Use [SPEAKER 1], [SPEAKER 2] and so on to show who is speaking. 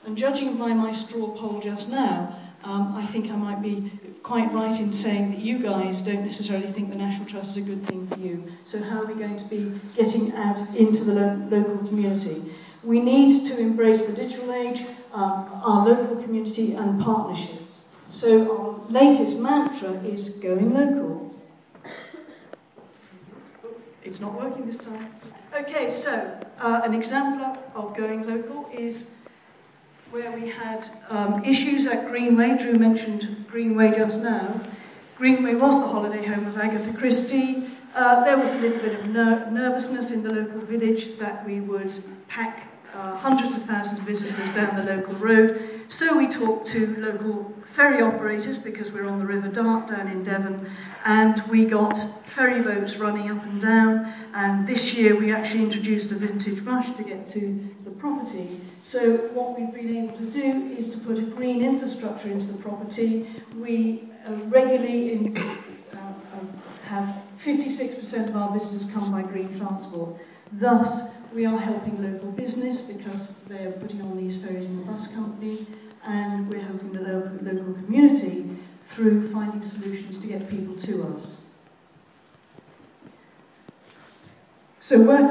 [SPEAKER 1] And judging by my straw poll just now, I think I might be quite right in saying that you guys don't necessarily think the National Trust is a good thing for you. So how are we going to be getting out into the local community? We need to embrace the digital age, our local community and partnerships. So our latest mantra is going local. It's not working this time. Okay, so an example of going local is where we had issues at Greenway. Drew mentioned Greenway just now. Greenway was the holiday home of Agatha Christie. There was a little bit of nervousness in the local village that we would pack hundreds of thousands of visitors down the local road. So we talked to local ferry operators, because we're on the River Dart down in Devon, and we got ferry boats running up and down, and this year we actually introduced a vintage rush to get to the property. So what we've been able to do is to put a green infrastructure into the property. We regularly have 56% of our visitors come by green transport. Thus, we are helping local business because they're putting on these ferries in the bus company, and we're helping the local community through finding solutions to get people to us. So work